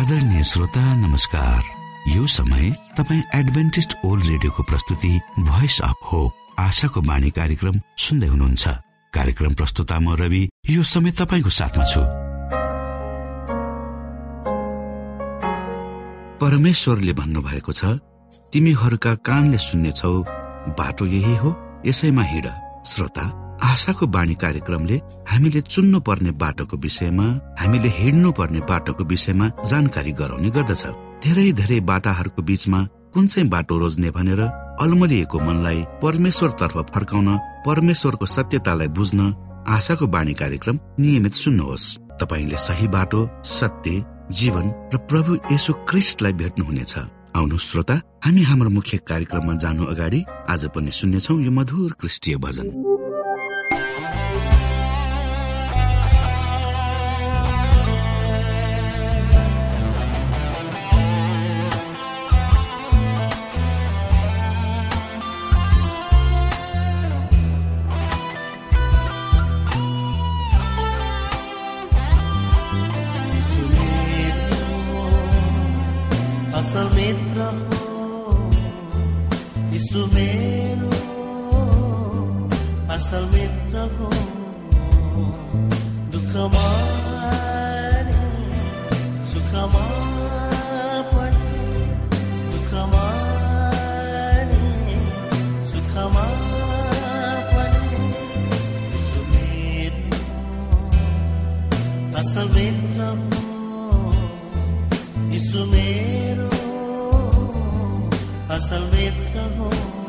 आदरणीय श्रोता नमस्कार। यो समय तपाईँ एडभेन्टिस्ट ओल्ड रेडियोको प्रस्तुति भोइस अफ होप आशाको बाणी कार्यक्रम सुन्दै हुनुहुन्छ। कार्यक्रम प्रस्तुता म रवि यो समय तपाईको साथमा छु। परमेश्वरले भन्नुभएको छ, तिमीहरूका कानले सुन्नेछौ, बाटो यही हो, यसैमा हिँड। श्रोता, आशाको बाणी कार्यक्रमले हामीले चुन्नु पर्ने बाटोको विषयमा, हामीले हिँड्नु पर्ने बाटोको विषयमा जानकारी गराउने गर्दछ। धेरै धेरै बाटाहरूको बीचमा कुन चाहिँ बाटो रोज्ने भनेर अलमलिएको मनलाई परमेश्वर तर्फ फर्काउन, परमेश्वरको सत्यतालाई बुझ्न आशाको बाणी कार्यक्रम नियमित सुन्नुहोस्। तपाईले सही बाटो, सत्य, जीवन र प्रभु येशू ख्रीष्टलाई भेट्नुहुनेछ। आउनु श्रोता, हामी हाम्रो मुख्य कार्यक्रममा जानु अगाडि आज पनि सुन्नेछौँ यो मधुर क्रिस्टीय भजन। असल मित्र हो यीशु मेरो, असल मित्र हो। दुःखमा नि सुखमा पनि, दुःखमा नि सुखमा पनि यीशु मेरो असल मित्र हो, यीशु मेरो असल मित्र हो।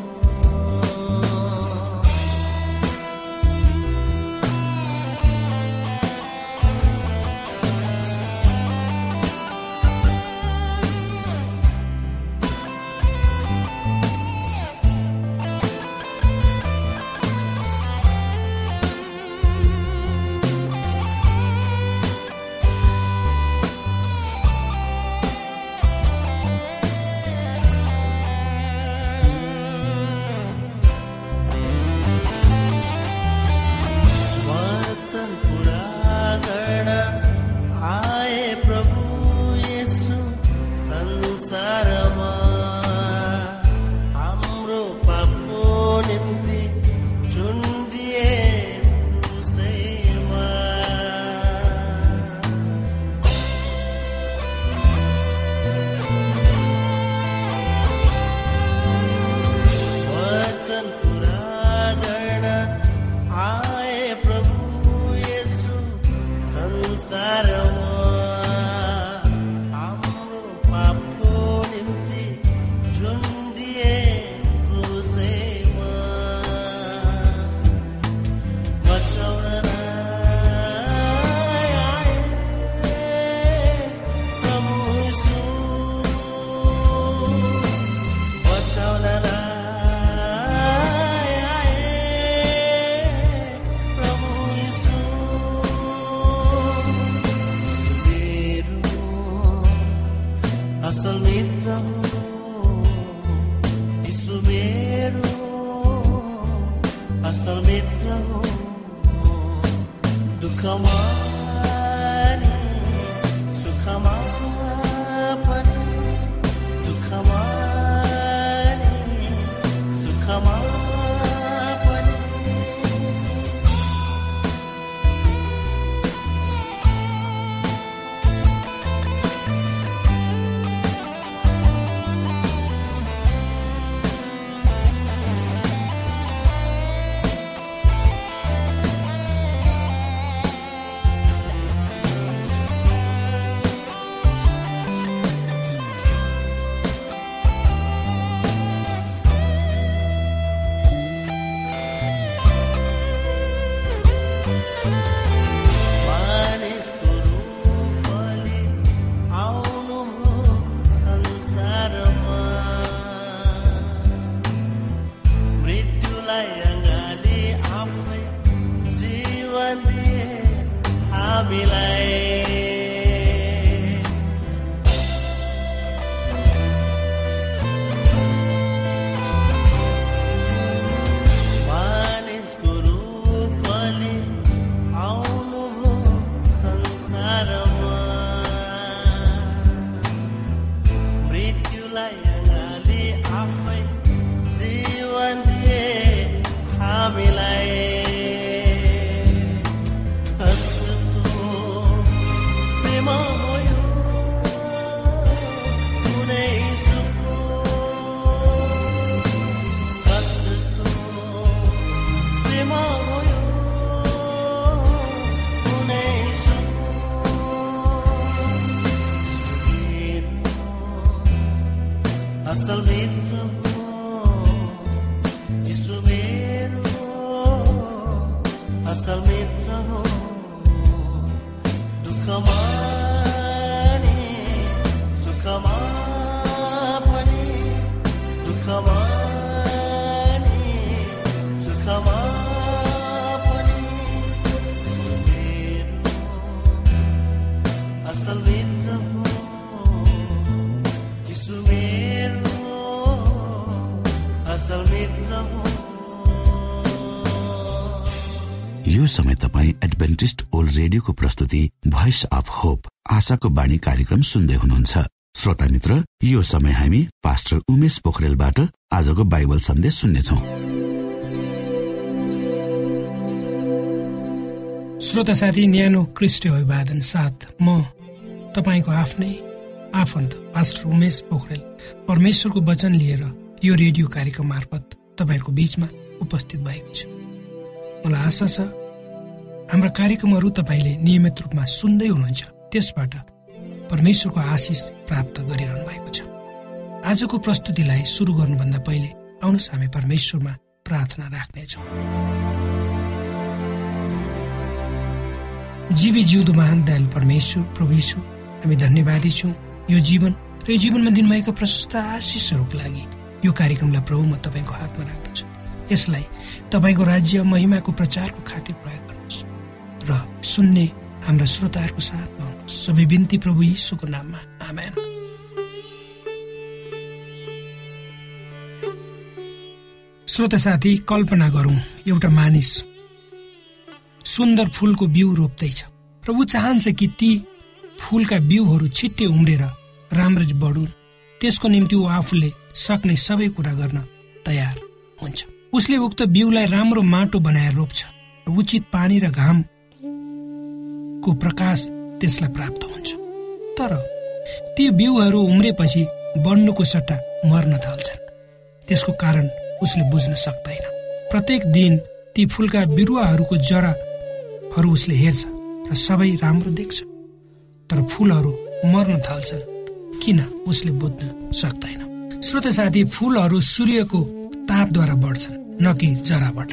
असल मित्र हो यीशु मेरो, असल मित्र हो। दुःखमा नि सुखमा पनि, दुःखमा नि सुखमा असल मित्र हो यीशु मेरो असल मित्र हो दुःखमा नि सुखमा पनि दुःखमा नि सुखमा पनि यीशु मेरो असल मित्र हो यीशु मेरो असल मित्र हो। यो समय तपाईँ एडभेन्टिस्ट ओल्ड रेडियोको प्रस्तुति भोइस अफ होप आशाको बाणी कार्यक्रम सुन्दै हुनुहुन्छ। श्रोता मित्र, यो समय हामी पास्टर उमेश पोखरेलबाट आजको बाइबल सन्देश सुन्नेछौँ। श्रोता साथी, न्यानो क्रिस्टि अभिवादन साथ म तपाईँको आफ्नै आफन्त पास्टर उमेश पोखरेल परमेश्वरको वचन लिएर यो रेडियो कार्यक्रम मार्फत तपाईँहरूको बीचमा उपस्थित भएको छु। मलाई आशा छ हाम्रा कार्यक्रमहरू तपाईँले नियमित रूपमा सुन्दै हुनुहुन्छ, त्यसबाट परमेश्वरको आशिष प्राप्त गरिरहनु भएको छ। आजको प्रस्तुतिलाई सुरु गर्नुभन्दा पहिले आउनुहोस् हामी परमेश्वरमा प्रार्थना राख्नेछौँ। जीवी जिउँदो महान दयालु परमेश्वर प्रभु यीशु, हामी धन्यवादी छौँ यो जीवन र यो जीवनमा दिनुभएका प्रशस्त आशिषहरूको लागि। यो कार्यक्रमलाई प्रभु म तपाईँको हातमा राख्दछु। यसलाई तपाईँको राज्य महिमाको प्रचारको खातिर प्रयोग गर्नुहोस् र सुन्ने हाम्रा श्रोताहरूको साथमा हुनुहोस्। सबै बिन्ती प्रभु यीशुको नाममा, आमेन। श्रोता साथी, कल्पना गरौँ एउटा मानिस सुन्दर फूलको बिउ रोप्दैछ र ऊ चाहन्छ कि ती फूलका बिउहरू छिट्टै उम्रेर राम्ररी बढुन्। त्यसको निम्ति ऊ आफूले सक्ने सबै कुरा गर्न तयार हुन्छ। उसले उक्त बिउलाई राम्रो माटो बनाएर रोप्छ र उचित पानी र घामको प्रकाश त्यसलाई प्राप्त हुन्छ। तर ती बिउहरू उम्रेपछि बढ्नुको सट्टा मर्न थाल्छन्। त्यसको कारण उसले बुझ्न सक्दैन। प्रत्येक दिन ती फूलका बिरुवाहरूको जराहरू उसले हेर्छ र सबै राम्रो देख्छ, तर फूलहरू मर्न थाल्छन्। किन उसले बुझ्न सक्दैन। श्रोता साथी, फूलहरू सूर्यको तापद्वारा बढ्छन्, न कि जराबाट।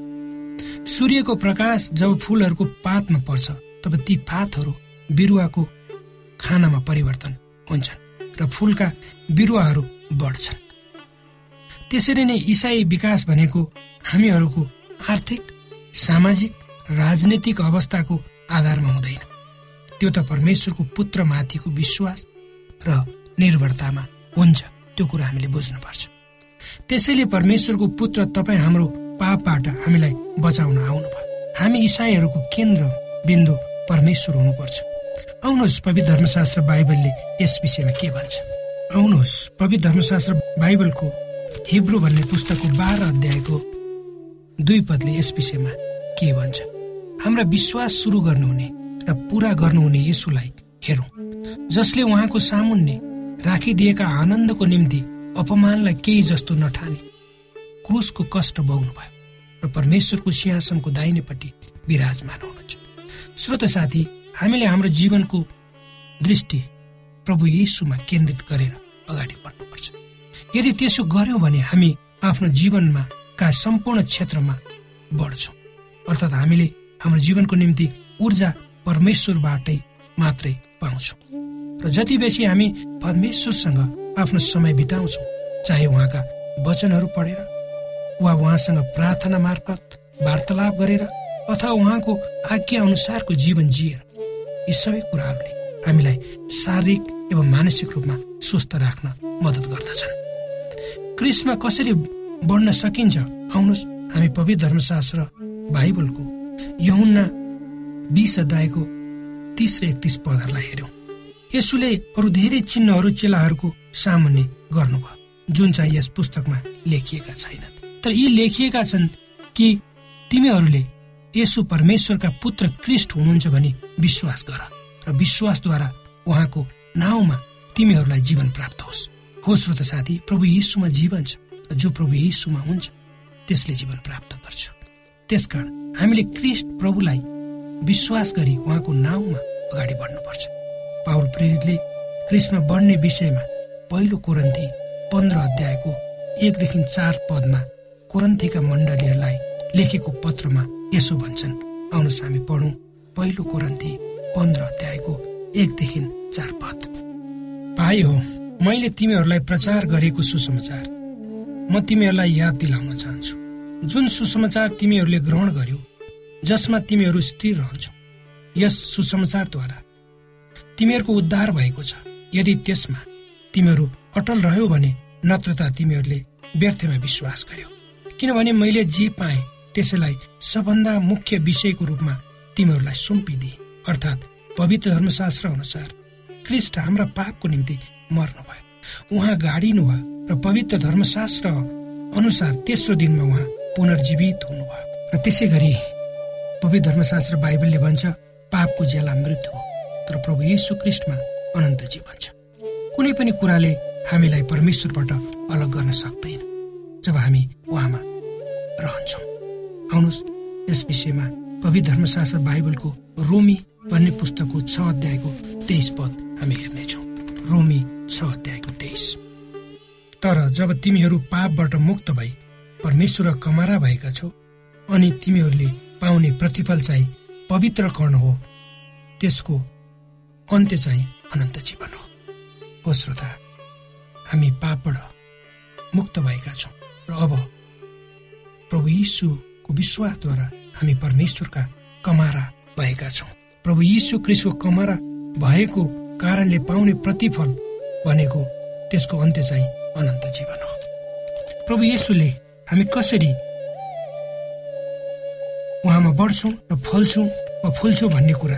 सूर्यको प्रकाश जब फूलहरूको पातमा पर्छ तब ती पातहरू बिरुवाको खानामा परिवर्तन हुन्छन् र फूलका बिरुवाहरू बढ्छन्। त्यसरी नै ईसाई विकास भनेको हामीहरूको आर्थिक, सामाजिक, राजनीतिक अवस्थाको आधारमा हुँदैन। त्यो त परमेश्वरको पुत्र माथिको विश्वास र निर्भरतामा हुन्छ। त्यो कुरा हामीले बुझ्नुपर्छ। त्यसैले परमेश्वरको पुत्र तपाईँ हाम्रो पापबाट हामीलाई बचाउन आउनुभयो। हामी ईसाईहरूको केन्द्र बिन्दु परमेश्वर हुनुपर्छ। आउनुहोस्, पवित्र धर्मशास्त्र बाइबलले यस विषयमा के भन्छ। आउनुहोस्, पवित्र धर्मशास्त्र बाइबलको हिब्रू भन्ने पुस्तकको 12 अध्यायको 2 पदले यस विषयमा के भन्छ। हाम्रा विश्वास सुरु गर्नुहुने र पूरा गर्नुहुने येशूलाई हेरौँ, जसले उहाँको सामुन्ने राखिदिएका आनन्दको निम्ति अपमानलाई केही जस्तो नठानी क्रुसको कष्ट भोग्नुभयो र परमेश्वरको सिंहासनको दाहिनेपट्टि विराजमान हुनुहुन्छ। श्रोता साथी, हामीले हाम्रो जीवनको दृष्टि प्रभु येशूमा केन्द्रित गरेर अगाडि बढ्नुपर्छ। यदि त्यसो गर्यौं भने हामी आफ्नो जीवनमा का सम्पूर्ण क्षेत्रमा बढ्छौँ। अर्थात् हामीले हाम्रो जीवनको निम्ति ऊर्जा परमेश्वरबाटै मात्रै पाउँछौँ र जति बेसी हामी परमेश्वरसँग आफ्नो समय बिताउँछौँ, चाहे उहाँका वचनहरू पढेर वा उहाँसँग प्रार्थना मार्फत वार्तालाप गरेर अथवा उहाँको आज्ञा अनुसारको जीवन जिएर, यी सबै कुराहरूले हामीलाई शारीरिक एवं मानसिक रूपमा स्वस्थ राख्न मद्दत गर्दछन्। क्रिस्टमा कसरी बढ्न सकिन्छ? आउनुहोस्, हामी पवित्र धर्मशास्त्र बाइबलको यूहन्ना 20 अध्यायको 30 र 31 पदहरूलाई हेर्यौं। येशूले अरू धेरै चिन्हहरू चेलाहरूको सामुन्ने गर्नुभयो, जुन चाहिँ यस पुस्तकमा लेखिएका छैनन्। तर यी लेखिएका छन् कि तिमीहरूले येशू परमेश्वरका पुत्र क्रिस्ट हुनुहुन्छ भनी विश्वास गर र विश्वासद्वारा उहाँको नाउँमा तिमीहरूलाई जीवन प्राप्त होस्। हो श्रोता साथी, प्रभु येशूमा जीवन छ र जो प्रभु येशूमा हुन्छ त्यसले जीवन प्राप्त गर्छ। त्यसकारण हामीले क्रिस्ट प्रभुलाई विश्वास गरी उहाँको नाउँमा अगाडि बढ्नुपर्छ। पाउल प्रेरितले क्रिस्टमा बढ्ने विषयमा 1 कोरिन्थी 15 अध्यायको 1देखि 4 पदमा कोरिन्थीका मण्डलीहरूलाई लेखेको पत्रमा यसो भन्छन्। आउनुहोस् हामी पढौँ। पहिलो कोरिन्थी 15 अध्यायको 1देखि 4 पद। भाइ हो, मैले तिमीहरूलाई प्रचार गरेको सुसमाचार म तिमीहरूलाई याद दिलाउन चाहन्छु। जुन सुसमाचार तिमीहरूले ग्रहण गर्यो, जसमा तिमीहरू स्थिर रहन्छौ, यस सुसमाचारद्वारा तिमीहरूको उद्धार भएको छ। यदि त्यसमा तिमीहरू अटल रह्यौ भने नत्र त तिमीहरूले व्यर्थमा विश्वास गर्यो। किनभने मैले जे पाएँ त्यसैलाई सबभन्दा मुख्य विषयको रूपमा तिमीहरूलाई सुम्पिदिए, अर्थात् पवित्र धर्मशास्त्र अनुसार ख्रीष्ट हाम्रा पापको निम्ति मर्नुभयो, उहाँ गाडिनु भयो र पवित्र धर्मशास्त्र अनुसार तेस्रो दिनमा उहाँ पुनर्जीवित हुनुभयो। र त्यसै गरी पवित्र धर्मशास्त्र बाइबलले भन्छ पापको ज्याला मृत्यु हो, तर प्रभु येशू ख्रीष्टमा अनन्त जीवन छ। कुनै पनि कुराले हामीलाई परमेश्वरबाट अलग गर्न सक्दैन जब हामी उहाँमा रहन्छौँ। आउनुहोस् यस विषयमा पवित्र धर्मशास्त्र बाइबलको रोमी भन्ने पुस्तकको 6 अध्यायको 23 पद हामी हेर्नेछौँ। रोमी 6 अध्यायको 23। तर जब तिमीहरू पापबाट मुक्त भई परमेश्वर कमारा भएका छौ अनि तिमीहरूले पाउने प्रतिफल चाहिँ पवित्रकरण हो, त्यसको अन्त्य चाहिँ अनन्त जीवन हो। हो श्रोता, हामी पापबाट मुक्त भएका छौँ र अब प्रभु यीशुको विश्वासद्वारा हामी परमेश्वरका कमारा भएका छौँ। प्रभु यीशु ख्रीष्टको कमारा भएको कारणले पाउने प्रतिफल भनेको त्यसको अन्त्य चाहिँ अनन्त जीवन हो। प्रभु येशूले हामी कसरी उहाँमा बढ्छौँ र फल्छौँ वा फुल्छौँ भन्ने कुरा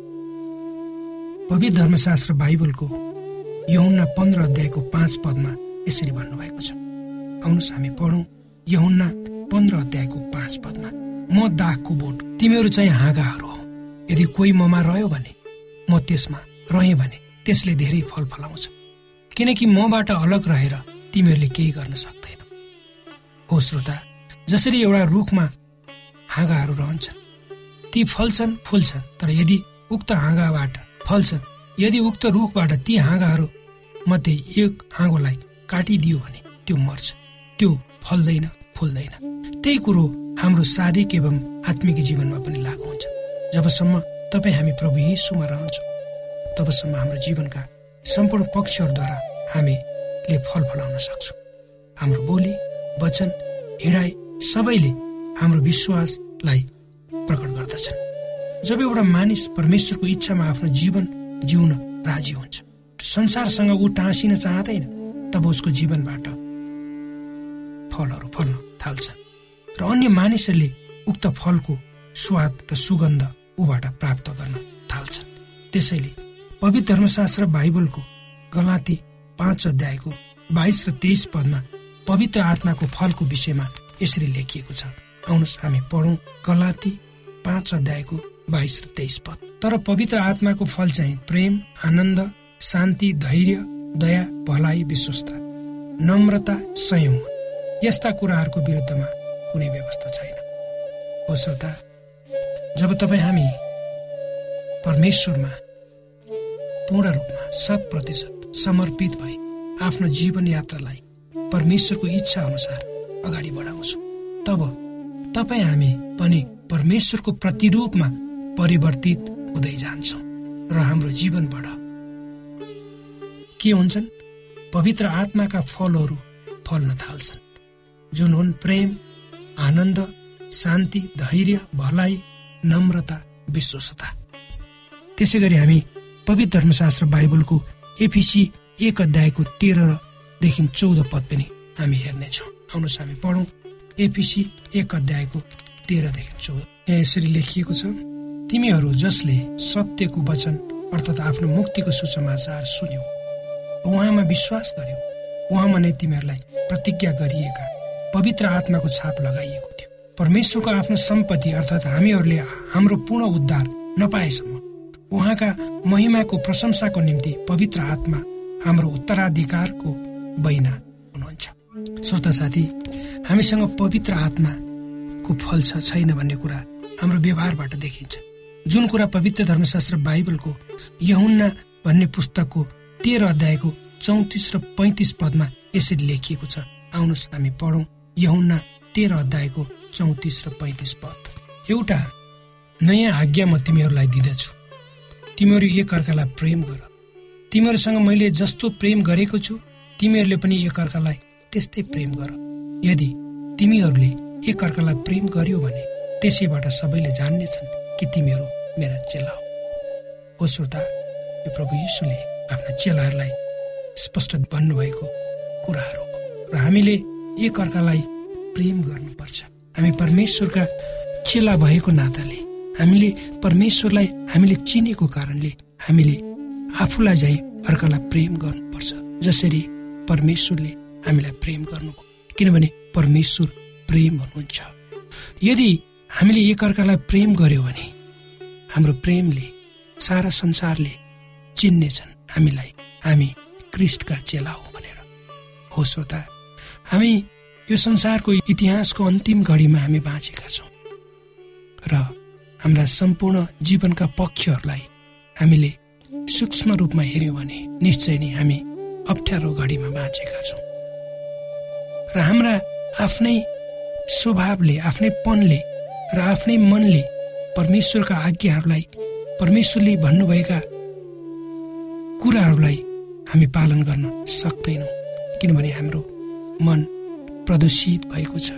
पवित्र धर्मशास्त्र बाइबलको यूहन्ना 15 अध्यायको 5 पदमा यसरी भन्नुभएको छ। आउनुहोस् हामी पढौँ। यूहन्ना 15 अध्यायको 5 पदमा, म दाखको बोट, तिमीहरू चाहिँ हाँगाहरू हो। यदि कोही ममा रह्यो भने, म त्यसमा रहेँ भने त्यसले धेरै फल फलाउँछ, किनकि मबाट अलग रहेर तिमीहरूले केही गर्न सक्दैन। हो श्रोता, जसरी एउटा रुखमा हाँगाहरू रहन्छन्, ती फल्छन् फुल्छन्, तर यदि उक्त हाँगाबाट फल्छन्, यदि उक्त रुखबाट ती हाँगाहरू मध्ये एक हाँगोलाई काटिदियो भने त्यो मर्छ, त्यो फल्दैन फुल्दैन। त्यही कुरो हाम्रो शारीरिक एवं आत्मिक जीवनमा पनि लागू हुन्छ। जबसम्म तपाईँ हामी प्रभु येशूमा रहन्छौँ, तबसम्म हाम्रो जीवनका सम्पूर्ण पक्षहरूद्वारा हामीले फल फलाउन सक्छौँ। हाम्रो बोली, वचन, हिँडाइ सबैले हाम्रो विश्वासलाई प्रकट गर्दछन्। जब एउटा मानिस परमेश्वरको इच्छामा आफ्नो जीवन जिउन राजी हुन्छ, संसारसँग ऊ टाँसिन चाहँदैन, तब उसको जीवनबाट फलहरू फल्न थाल्छन् र अन्य मानिसहरूले उक्त फलको स्वाद र सुगन्ध ऊबाट प्राप्त गर्न थाल्छन्। त्यसैले पवित्र धर्मशास्त्र बाइबलको गलाती 5 अध्यायको 22 र 23 पदमा पवित्र आत्माको फलको विषयमा यसरी लेखिएको छ। आउनुहोस् हामी पढौँ। गलाती 5 अध्यायको 22 र 23 पद। तर पवित्र आत्माको फल चाहिँ प्रेम, आनन्द, शान्ति, धैर्य, दया, भलाइ, विश्वस्ता, नम्रता, संयम हुन्। यस्ता कुराहरूको विरुद्धमा कुनै व्यवस्था छैन। हो श्रोता, जब तपाईँ हामी परमेश्वरमा पूर्ण रूपमा 100% समर्पित भई आफ्नो जीवन यात्रालाई परमेश्वरको इच्छा अनुसार अगाडि बढाउँछौँ, तब तपाईँ हामी पनि परमेश्वरको प्रतिरूपमा परिवर्तित हुँदै जान्छौँ र हाम्रो जीवनबाट के हुन्छन्? पवित्र आत्माका फलहरू फल्न थाल्छन्, जुन हुन् प्रेम, आनन्द, शान्ति, धैर्य, भलाइ, नम्रता, विश्वस्तता। त्यसै गरी हामी पवित्र धर्मशास्त्र बाइबलको एफिसी 1 अध्यायको 13 देखि 14 पद पनि हामी हेर्नेछौँ। आउनुहोस् हामी पढौँ। एफिसी 1 अध्यायको 13 देखि 14 यसरी लेखिएको छ। तिमीहरू जसले सत्यको वचन अर्थात् आफ्नो मुक्तिको सुसमाचार सुन्यौ, उहाँमा विश्वास गर्यौ, उहाँमा नै तिमीहरूलाई प्रतिज्ञा गरिएका पवित्र आत्माको छाप लगाइएको थियो। परमेश्वरको आफ्नो सम्पत्ति अर्थात् हामीहरूले हाम्रो पूर्ण उद्धार नपाएसम्म उहाँका महिमाको प्रशंसाको निम्ति पवित्र आत्मा हाम्रो उत्तराधिकारको बैना हुनुहुन्छ। श्रोता साथी, हामीसँग पवित्र आत्माको फल छ छैन भन्ने कुरा हाम्रो व्यवहारबाट देखिन्छ। जुन कुरा पवित्र धर्मशास्त्र बाइबलको यूहन्ना भन्ने पुस्तकको 13 अध्यायको 34 र 35 पदमा यसरी लेखिएको छ। आउनुहोस् हामी पढौं यूहन्ना 13 अध्यायको 34 र 35 पद। एउटा नयाँ आज्ञा म तिमीहरूलाई दिँदछु, तिमीहरू एकअर्कालाई प्रेम गर। तिमीहरूसँग मैले जस्तो प्रेम गरेको छु तिमीहरूले पनि एकअर्कालाई त्यस्तै प्रेम गर। यदि तिमीहरूले एकअर्कालाई प्रेम गर्यो भने त्यसैबाट सबैले जान्नेछन् कि तिमीहरू मेरा चेला हो। श्रोता, यो प्रभु येशूले आफ्ना चेलाहरूलाई स्पष्ट भन्नुभएको कुराहरू हो र हामीले एकअर्कालाई प्रेम गर्नुपर्छ। हामी परमेश्वरका चेला भएको नाताले, हामीले परमेश्वरलाई हामीले चिनेको कारणले हामीले आफूलाई चाहिँ अर्कालाई प्रेम गर्नुपर्छ जसरी परमेश्वरले हामीलाई प्रेम गर्नुभयो, किनभने परमेश्वर प्रेम हुनुहुन्छ। यदि हामीले एकअर्कालाई प्रेम गर्यो भने हाम्रो प्रेमले सारा संसारले चिन्नेछन् हामीलाई, हामी ख्रीष्टका चेला हो भनेर। हो श्रोता, हामी यो संसारको इतिहासको अन्तिम घडीमा हामी बाँचेका छौँ र हाम्रा सम्पूर्ण जीवनका पक्षहरूलाई हामीले सूक्ष्म रूपमा हेर्यौँ भने निश्चय नै हामी अप्ठ्यारो घडीमा बाँचेका छौँ र हाम्रा आफ्नै स्वभावले, आफ्नै पनले र आफ्नै मनले परमेश्वरका आज्ञाहरूलाई, परमेश्वरले भन्नुभएका कुराहरूलाई हामी पालन गर्न सक्दैनौँ, किनभने हाम्रो मन प्रदूषित भएको छ।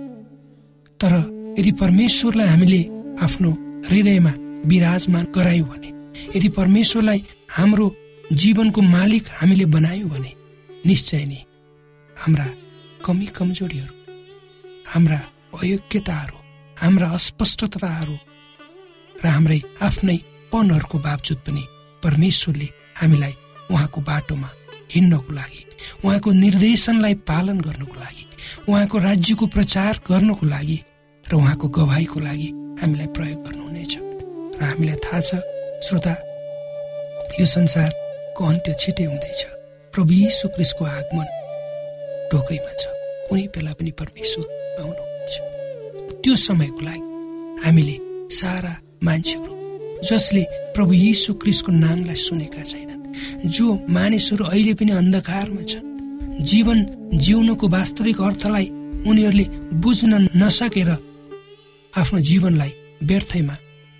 तर यदि परमेश्वरलाई हामीले आफ्नो हृदयमा विराजमान गरायौँ भने, यदि परमेश्वरलाई हाम्रो जीवनको मालिक हामीले बनायौँ भने निश्चय नै हाम्रा कमी कमजोरीहरू, हाम्रा अयोग्यताहरू, हाम्रा अस्पष्टताहरू र हाम्रै आफ्नै पनहरूको बावजुद पनि परमेश्वरले हामीलाई उहाँको बाटोमा हिँड्नको लागि, उहाँको निर्देशनलाई पालन गर्नको लागि, उहाँको राज्यको प्रचार गर्नको लागि र उहाँको गवाहीको लागि हामीलाई प्रयोग गर्नुहुनेछ। र हामीलाई थाहा छ श्रोता, यो संसारको अन्त्य छिटै हुँदैछ। प्रभु यीशु ख्रीष्टको आगमन ढोकैमा छ। कुनै बेला पनि परमेश्वर आउनुहुन्छ। त्यो समयको लागि हामीले सारा मान्छेहरू जसले प्रभु यीशु ख्रीष्टको नामलाई सुनेका छैनन्, जो मानिसहरू अहिले पनि अन्धकारमा छन्, जीवन जिउनुको वास्तविक अर्थलाई उनीहरूले बुझ्न नसकेर आफ्नो जीवनलाई व्यर्थैमा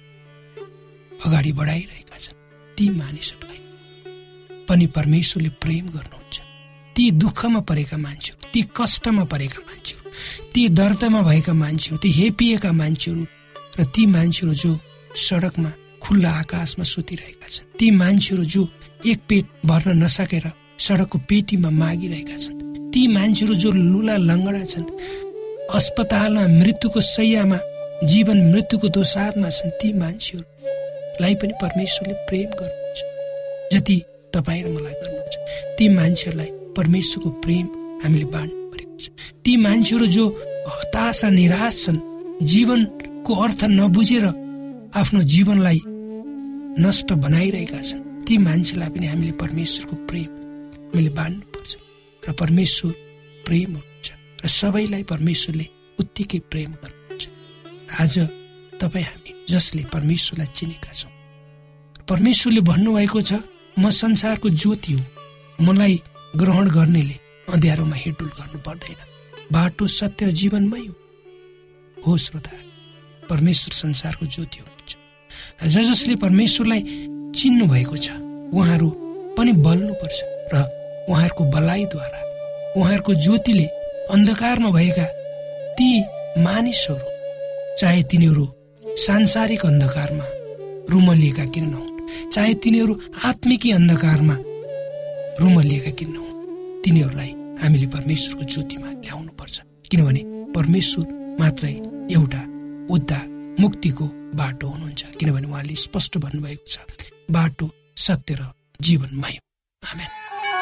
अगाडि बढाइरहेका छन्, ती मानिसहरूलाई पनि परमेश्वरले प्रेम गर्नुहुन्छ। ती दुःखमा परेका मान्छेहरू, ती कष्टमा परेका मान्छेहरू, ती दर्दमा भएका मान्छेहरू, ती हेपिएका मान्छेहरू र ती मान्छेहरू जो सडकमा खुल्ला आकाशमा सुतिरहेका छन्, ती मान्छेहरू जो एक पेट भर्न नसकेर सडकको पेटीमा मागिरहेका छन्, ती मान्छेहरू जो लुला लङ्गडा छन्, अस्पतालमा मृत्युको शैय्यामा जीवन मृत्युको दोसारमा छन्, ती मान्छेहरूलाई पनि परमेश्वरले प्रेम गर्नुहुन्छ जति तपाईँ र मलाई गर्नुहुन्छ। ती मान्छेहरूलाई परमेश्वरको प्रेम हामीले बाँड्नु परेको छ। ती मान्छेहरू जो हताश र निराश छन्, जीवनको अर्थ नबुझेर आफ्नो जीवनलाई नष्ट बनाइरहेका छन्, ती मान्छेलाई पनि हामीले परमेश्वरको प्रेम हामीले बाँड्नुपर्छ। र परमेश्वर प्रेम हुनुहुन्छ र सबैलाई परमेश्वरले उत्तिकै प्रेम गर्नुहुन्छ। आज तपाईँ हामी जसले परमेश्वरलाई चिनेका छौँ, परमेश्वरले भन्नुभएको छ, म संसारको ज्योति हुँ, मलाई ग्रहण गर्नेले अँध्यारोमा हिँडडुल गर्नु पर्दैन, बाटो सत्य र जीवनमै हो। श्रोता, परमेश्वर संसारको ज्योति हुनुहुन्छ। जसले परमेश्वरलाई चिन्नु भएको छ उहाँहरू पनि बल्नुपर्छ र उहाँहरूको बलाइद्वारा, उहाँहरूको ज्योतिले अन्धकारमा भएका ती मानिसहरू, चाहे तिनीहरू सांसारिक अन्धकारमा रुमलिएका किन नहुन्, चाहे तिनीहरू आत्मिकी अन्धकारमा रुमलिएका किन नहुन्, तिनीहरूलाई हामीले परमेश्वरको ज्योतिमा ल्याउनु पर्छ, किनभने परमेश्वर मात्रै एउटा उद्धार मुक्तिको बाटो हुनुहुन्छ, किनभने उहाँले स्पष्ट भन्नुभएको छ, बाटो सत्य र जीवनमय। आमेन।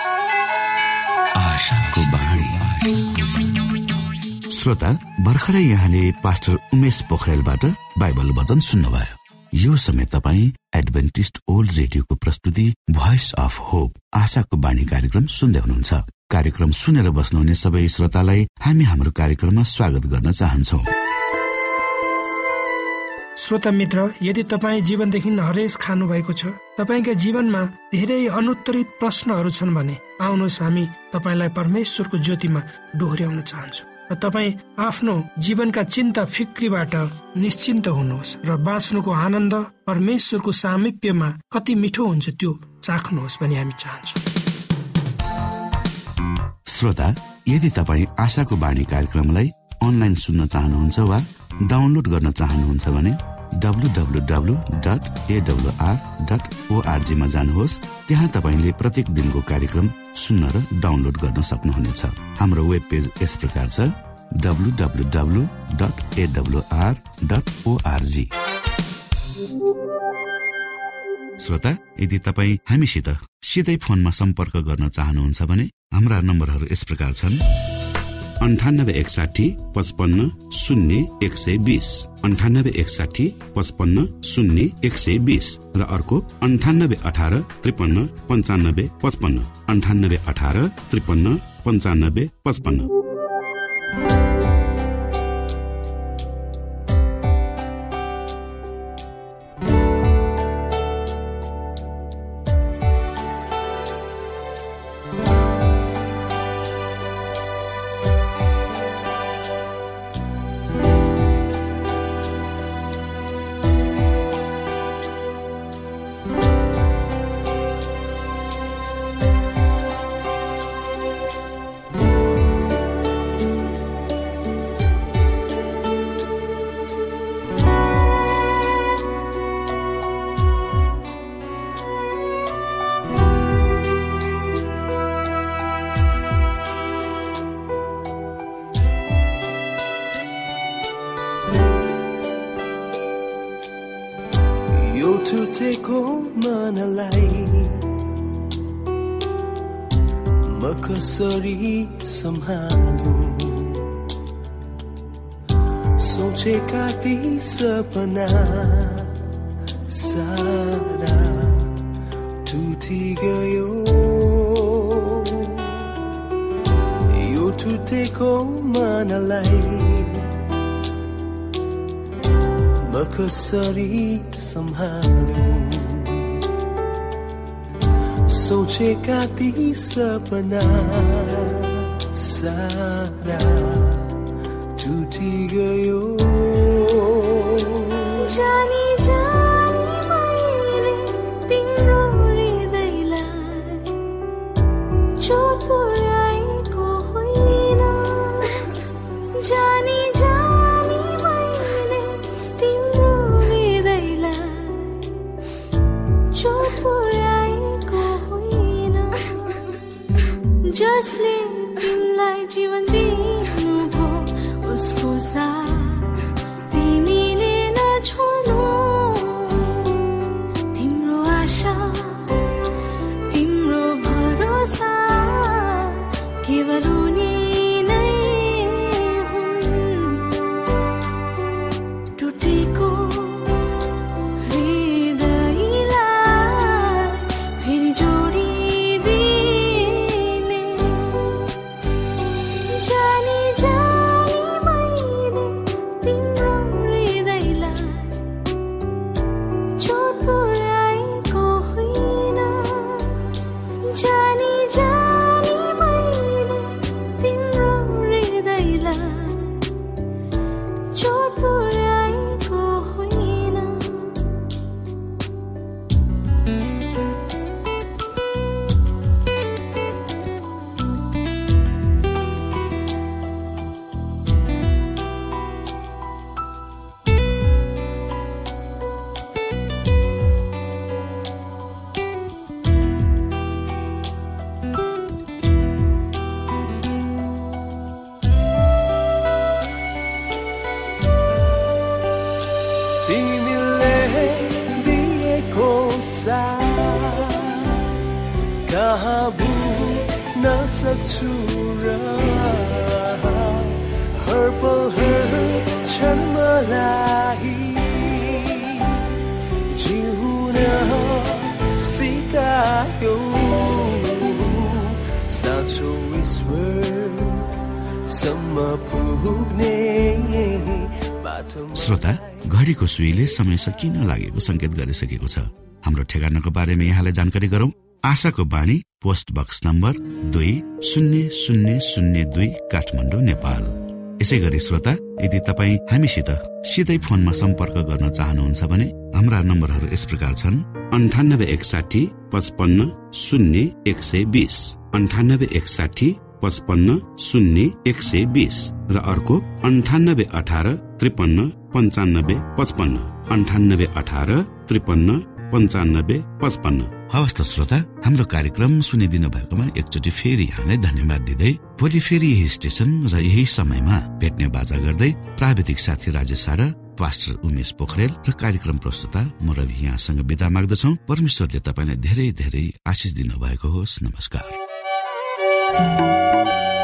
आशाको बाणी। श्रोता, भर्खरै यहाँले पास्टर उमेश पोखरेलबाट बाइबल वचन सुन्नुभयो। यो समय तपाईँ एडभेन्टिस्ट ओल्ड रेडियोको प्रस्तुति भोइस अफ होप आशाको बाणी कार्यक्रम सुन्दै हुनुहुन्छ। कार्यक्रम सुनेर बस्नुहुने सबै श्रोतालाई हामी हाम्रो कार्यक्रममा स्वागत गर्न चाहन्छौ। श्रोता मित्र, यदि तपाईँ जीवनदेखि हरेस खानु भएको छ, तपाईँका जीवनमा धेरै अनुत्तरित प्रश्नहरू छन् भने आउनुहोस् हामी तपाईँलाई परमेश्वरको ज्योतिमा डोहोर्याउन चाहन्छौँ र तपाईँ आफ्नो जीवनका चिन्ता फिक्रीबाट निश्चिन्त हुनुहोस् र बाँच्नुको आनन्द परमेश्वरको सामिप्यमा कति मिठो हुन्छ त्यो चाख्नुहोस् भनी हामी चाहन्छौँ। श्रोता, यदि तपाईँ आशाको बाणी कार्यक्रमलाई अनलाइन सुन्न चाहनुहुन्छ वा डाउनलोड गर्न चाहनुहुन्छ भने www.awr.org मा जानुहोस्। त्यहाँ तपाईले प्रत्येक दिनको कार्यक्रम सुन्न र डाउनलोड गर्न सक्नुहुनेछ। हाम्रो वेब पेज यस प्रकार छ www.awr.org। श्रोता, यदि तपाईँ हामीसित सिधै फोनमा सम्पर्क गर्न चाहनुहुन्छ भने हाम्रा नम्बरहरू यस प्रकार छन्: 9861 55 0 120, 9861 55 0 120 र अर्को 9818 53 95 55, 9818 53 95 55। छुटेको मनलाई म कसरी सम्हालु, सोचेका ती सपना सारा टुटी गयो। यो टुटेको मनलाई म कसरी सम्हालु, सोचेका ती सपना सारा टुटी गयो। जानी जानी मैले तिम्रो हृदयलाई चोट पुर्याएको होइन। जानी जानी मैले तिम्रो हृदयलाई चोट पुर्याएको होइन। जसले तिमीलाई जीवन दिनुभयो उसको साथ तिमीले नछोड्नु। तिम्रो आशा तिम्रो भरोसा केवल उनी नै हुन्। टुटेको हृदयलाई फेरि जोडिदिने। जानी जानी मैले तिम्रो हृदयलाई चोट पुर्याएको होइन। जानी जानी मैले तिम्रो हृदयलाई चोट पुर्याएको होइन। तिमीले दिएको साथ कहाँ भुल्न सक्छु र हर पल हर क्षण मलाई जिउन सिकायो। साँचो ईश्वरसम्म पुग्ने बाटो। श्रोता, घडीको सुईले समय सकिन लागेको संकेत गरिसकेको छ। हाम्रो ठेगानाको बारेमा यहाँलाई जानकारी गरौं। आशाको बाणी, post box number 200002 Kathmandu, Nepal. यसै गरी श्रोता, यदि तपाईँ हामीसित सिधै फोनमा सम्पर्क गर्न चाहनुहुन्छ भने हाम्रा नम्बरहरू यस प्रकार छन्: 9861 55 0 120, 9861 55 0 120 र अर्को 9818 53 95 55, 9818 53 95 55। हवस् त श्रोता, हाम्रो कार्यक्रम सुनिदिनु भएकोमा एकचोटि फेरि यहाँलाई धन्यवाद दिँदै भोलि फेरि यही स्टेशन र यही समयमा भेट्ने बाजा गर्दै प्राविधिक साथी राजेश सारा, पास्टर उमेश पोखरेल र कार्यक्रम प्रस्तुता म रवि यहाँसँग बिदा माग्दछौ। परमेश्वरले तपाईलाई धेरै धेरै आशिष दिनु भएको होस्। नमस्कार।